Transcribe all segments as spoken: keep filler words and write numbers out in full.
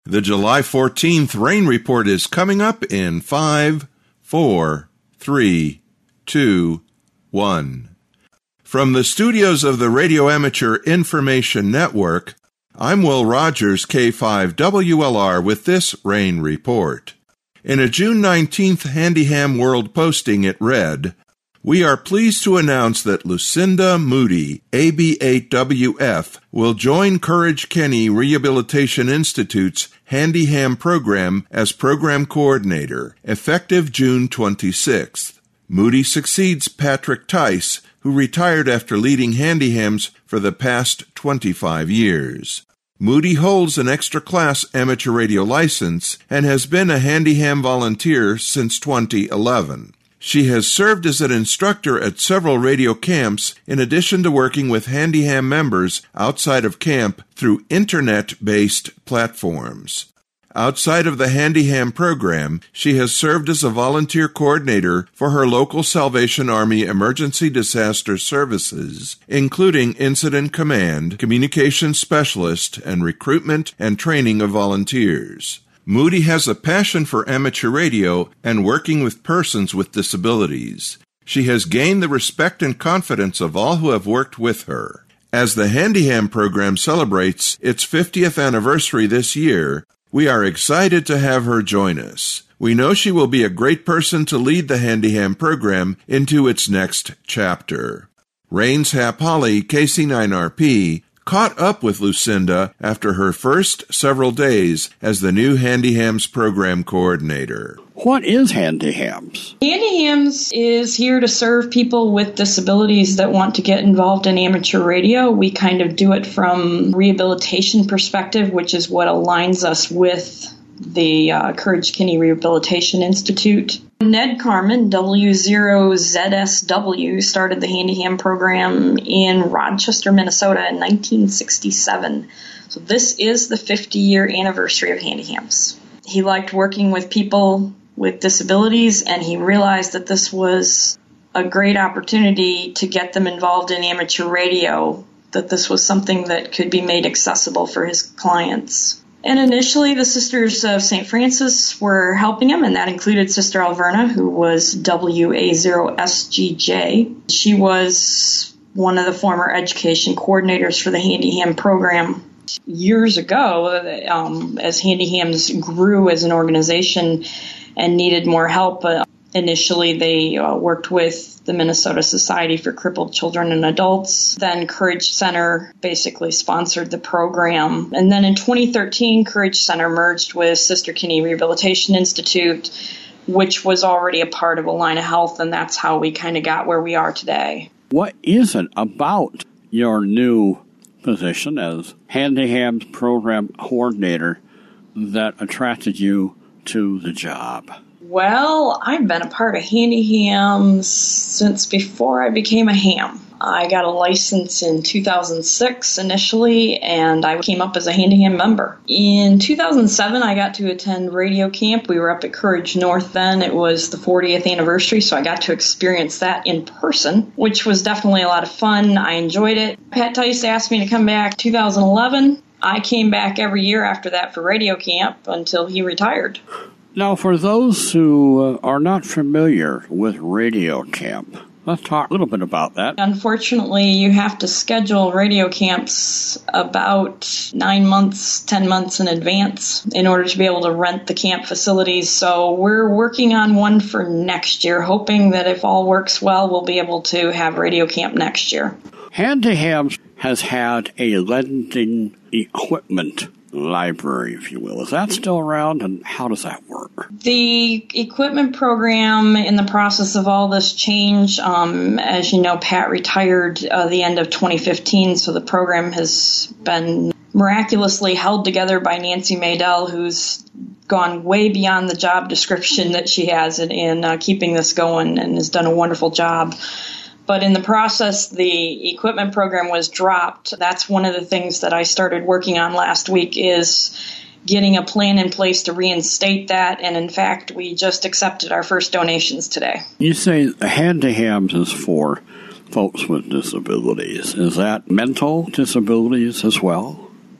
The July fourteenth Rain Report is coming up in five, four, three, two, one. From the studios of the Radio Amateur Information Network, I'm Will Rogers, K five W L R, with this Rain Report. In a June nineteenth Handiham World posting, it read, "We are pleased to announce that Lucinda Moody, A B eight W F, will join Courage Kenny Rehabilitation Institute's Handiham program as program coordinator, effective June twenty-sixth. Moody succeeds Patrick Tice, who retired after leading Handihams for the past twenty-five years. Moody holds an extra-class amateur radio license and has been a Handiham volunteer since twenty eleven. She has served as an instructor at several radio camps in addition to working with Handiham members outside of camp through internet-based platforms. Outside of the Handiham program, she has served as a volunteer coordinator for her local Salvation Army Emergency Disaster Services, including Incident Command, Communications Specialist, and Recruitment and Training of Volunteers. Moody has a passion for amateur radio and working with persons with disabilities. She has gained the respect and confidence of all who have worked with her. As the Handiham program celebrates its fiftieth anniversary this year, we are excited to have her join us. We know she will be a great person to lead the Handiham program into its next chapter." Rains Hap Holly, K C nine R P, caught up with Lucinda after her first several days as the new Handihams program coordinator. What is Handihams? Handihams is here to serve people with disabilities that want to get involved in amateur radio. We kind of do it from rehabilitation perspective, which is what aligns us with the uh, Courage Kenny Rehabilitation Institute. Ned Carmen, W zero Z S W, started the Handiham program in Rochester, Minnesota in nineteen sixty-seven. So this is the fifty-year anniversary of Handihams. He liked working with people with disabilities, and he realized that this was a great opportunity to get them involved in amateur radio, that this was something that could be made accessible for his clients. And initially, the Sisters of Saint Francis were helping him, and that included Sister Alverna, who was W A zero S G J. She was one of the former education coordinators for the Handiham program. Years ago, um, as Handihams grew as an organization and needed more help, uh, initially they uh, worked with the Minnesota Society for Crippled Children and Adults. Then Courage Center basically sponsored the program. And then in twenty thirteen, Courage Center merged with Sister Kenny Rehabilitation Institute, which was already a part of Allina Health, and that's how we kind of got where we are today. What is it about your new position as Handihams program coordinator that attracted you to the job? Well, I've been a part of Handihams since before I became a ham. I got a license in two thousand six initially, and I came up as a Handiham member. In two thousand seven, I got to attend radio camp. We were up at Courage North then. It was the fortieth anniversary, so I got to experience that in person, which was definitely a lot of fun. I enjoyed it. Pat Tice asked me to come back two thousand eleven. I came back every year after that for radio camp until he retired. Now, for those who uh, are not familiar with radio camp, let's talk a little bit about that. Unfortunately, you have to schedule radio camps about nine months, ten months in advance in order to be able to rent the camp facilities. So we're working on one for next year, hoping that if all works well, we'll be able to have radio camp next year. Handihams has had a lending equipment library, if you will. Is that still around, and how does that work? The equipment program, in the process of all this change, um, as you know, Pat retired uh, the end of twenty fifteen, so the program has been miraculously held together by Nancy Maydell, who's gone way beyond the job description that she has in, in uh, keeping this going and has done a wonderful job. But in the process, the equipment program was dropped. That's one of the things that I started working on last week, is getting a plan in place to reinstate that. And in fact, we just accepted our first donations today. You say Handihams is for folks with disabilities. Is that mental disabilities as well?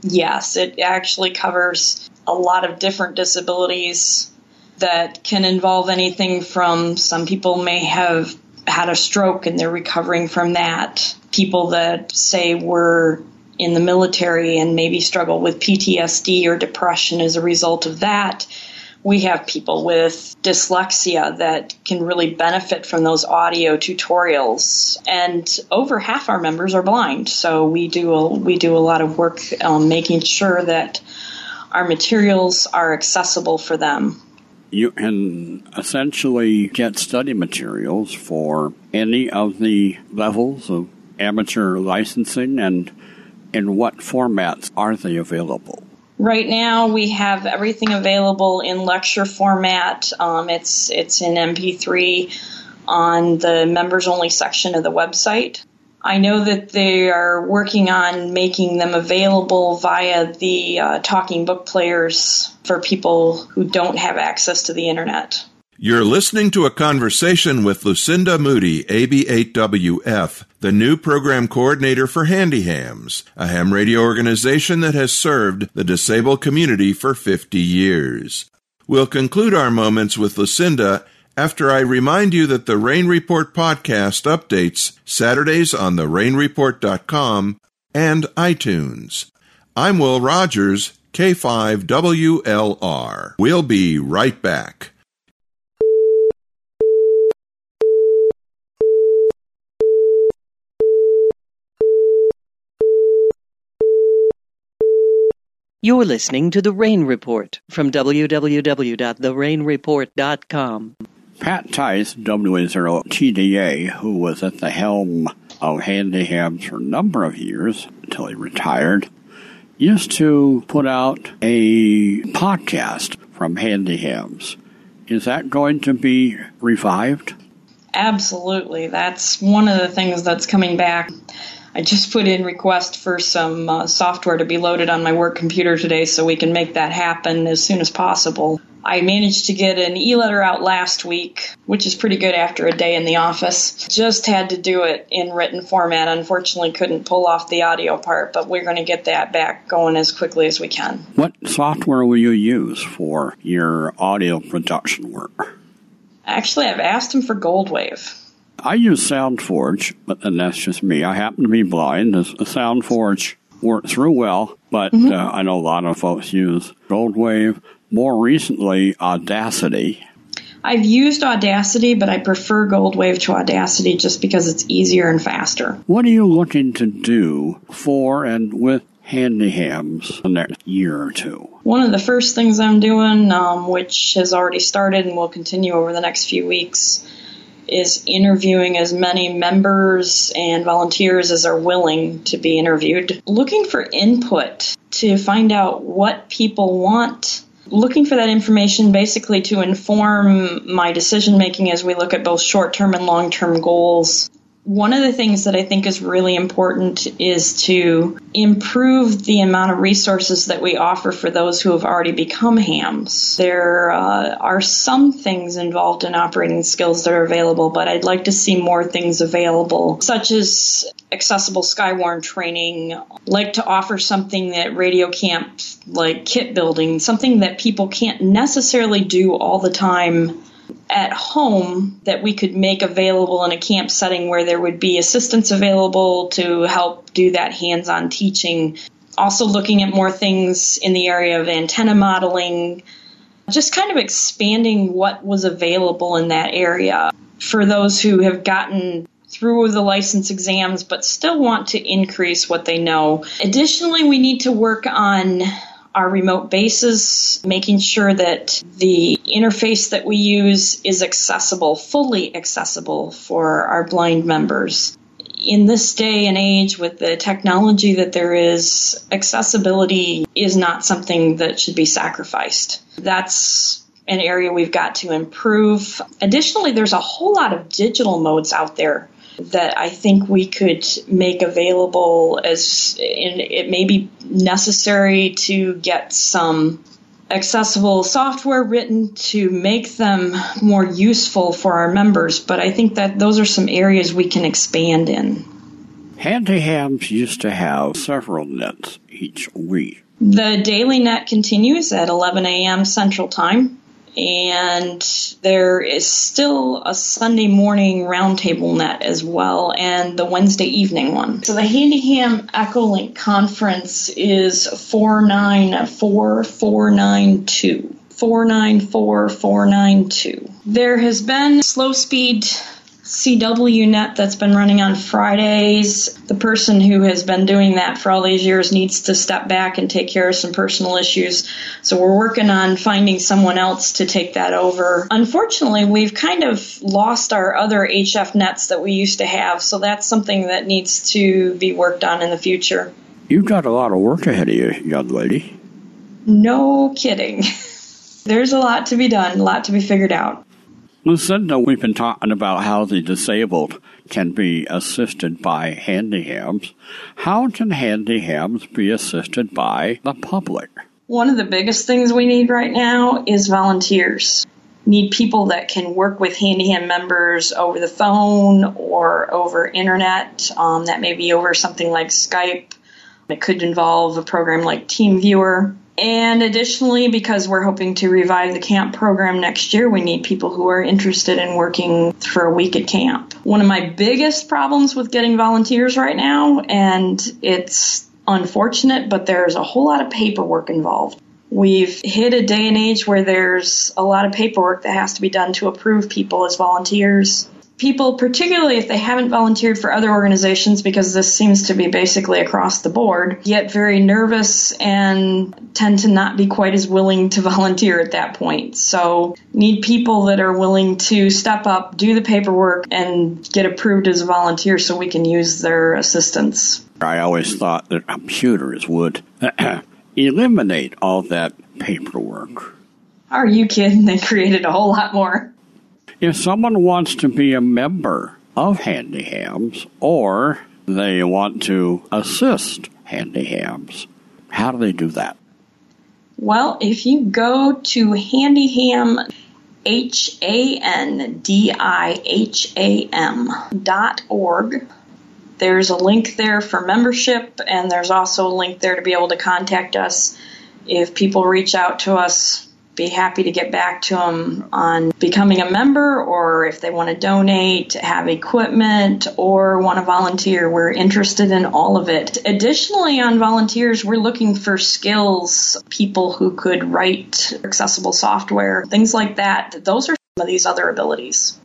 Yes, it actually covers a lot of different disabilities that can involve anything from some people may have had a stroke and they're recovering from that. People that say were in the military and maybe struggle with P T S D or depression as a result of that. We have people with dyslexia that can really benefit from those audio tutorials. And over half our members are blind, so we do a, we do a lot of work um, making sure that our materials are accessible for them. You can essentially get study materials for any of the levels of amateur licensing, and in what formats are they available? Right now, we have everything available in lecture format. Um, it's it's in M P three on the members-only section of the website. I know that they are working on making them available via the uh, talking book players for people who don't have access to the internet. You're listening to a conversation with Lucinda Moody, A B eight W F, the new program coordinator for HandyHams, a ham radio organization that has served the disabled community for fifty years. We'll conclude our moments with Lucinda after I remind you that the Rain Report podcast updates Saturdays on the rain report dot com and iTunes. I'm Will Rogers, K five W L R. We'll be right back. You're listening to The Rain Report from w w w dot the rain report dot com. Pat Tice, W A zero T D A, who was at the helm of HandyHams for a number of years until he retired, used to put out a podcast from HandyHams. Is that going to be revived? Absolutely. That's one of the things that's coming back. I just put in request for some uh, software to be loaded on my work computer today so we can make that happen as soon as possible. I managed to get an e-letter out last week, which is pretty good after a day in the office. Just had to do it in written format. Unfortunately, couldn't pull off the audio part, but we're going to get that back going as quickly as we can. What software will you use for your audio production work? Actually, I've asked him for Goldwave. I use SoundForge, but then that's just me. I happen to be blind. The SoundForge works through well, but mm-hmm. uh, I know a lot of folks use Goldwave. More recently, Audacity. I've used Audacity, but I prefer Goldwave to Audacity just because it's easier and faster. What are you looking to do for and with HandyHams in the next year or two? One of the first things I'm doing, um, which has already started and will continue over the next few weeks, is interviewing as many members and volunteers as are willing to be interviewed. Looking for input to find out what people want. Looking for that information basically to inform my decision making as we look at both short-term and long-term goals. One of the things that I think is really important is to improve the amount of resources that we offer for those who have already become hams. There uh, are some things involved in operating skills that are available, but I'd like to see more things available, such as accessible Skywarn training. I'd like to offer something that Radio Camp, like kit building, something that people can't necessarily do all the time at home, that we could make available in a camp setting where there would be assistance available to help do that hands-on teaching. Also looking at more things in the area of antenna modeling, just kind of expanding what was available in that area for those who have gotten through the license exams but still want to increase what they know. Additionally, we need to work on our remote bases, making sure that the interface that we use is accessible, fully accessible for our blind members. In this day and age, with the technology that there is, accessibility is not something that should be sacrificed. That's an area we've got to improve. Additionally, there's a whole lot of digital modes out there that I think we could make available, as in, it may be necessary to get some accessible software written to make them more useful for our members, but I think that those are some areas we can expand in. Handy Hams used to have several nets each week. The daily net continues at eleven a.m. Central Time, and there is still a Sunday morning roundtable net as well, and the Wednesday evening one. So the HandyHam Echolink Conference is four nine four four nine two. four nine four four nine two. There has been slow speed C W net that's been running on Fridays. The person who has been doing that for all these years needs to step back and take care of some personal issues. So we're working on finding someone else to take that over. Unfortunately, we've kind of lost our other H F nets that we used to have, so that's something that needs to be worked on in the future. You've got a lot of work ahead of you, young lady. No kidding. There's a lot to be done, a lot to be figured out. Lucinda, we've been talking about how the disabled can be assisted by handy hams. How can handy hams be assisted by the public? One of the biggest things we need right now is volunteers. Need people that can work with HandyHam members over the phone or over internet. Um, that may be over something like Skype. It could involve a program like TeamViewer. And additionally, because we're hoping to revive the camp program next year, we need people who are interested in working for a week at camp. One of my biggest problems with getting volunteers right now, and it's unfortunate, but there's a whole lot of paperwork involved. We've hit a day and age where there's a lot of paperwork that has to be done to approve people as volunteers. People, particularly if they haven't volunteered for other organizations, because this seems to be basically across the board, get very nervous and tend to not be quite as willing to volunteer at that point. So need people that are willing to step up, do the paperwork, and get approved as a volunteer so we can use their assistance. I always thought that computers would eliminate all that paperwork. Are you kidding? They created a whole lot more. If someone wants to be a member of Handy Hams or they want to assist Handy Hams, how do they do that? Well, if you go to HandyHam, H A N D I H A M dot org, there's a link there for membership, and there's also a link there to be able to contact us. If people reach out to us, be happy to get back to them on becoming a member, or if they want to donate, have equipment, or want to volunteer. We're interested in all of it. Additionally, on volunteers, we're looking for skills, people who could write accessible software, things like that. Those are some of these other abilities.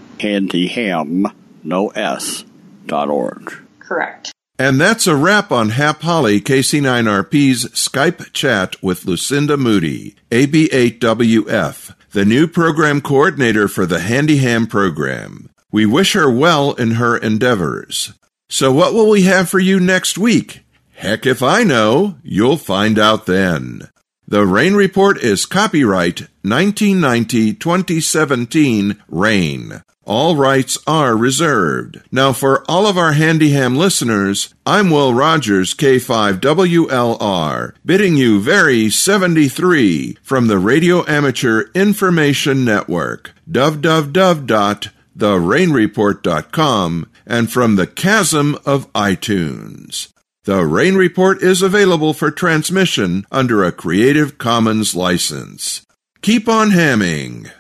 HandyHam, no S, dot org. Correct. And that's a wrap on Hap Holly, K C nine R P's Skype chat with Lucinda Moody, A B eight W F, the new program coordinator for the HandyHam program. We wish her well in her endeavors. So what will we have for you next week? Heck if I know, you'll find out then. The Rain Report is copyright nineteen ninety to twenty seventeen Rain. All rights are reserved. Now, for all of our HandyHam listeners, I'm Will Rogers, K five W L R, bidding you very seventy-three from the Radio Amateur Information Network, w w w dot the rain report dot com, and from the chasm of iTunes. The Rain Report is available for transmission under a Creative Commons license. Keep on hamming.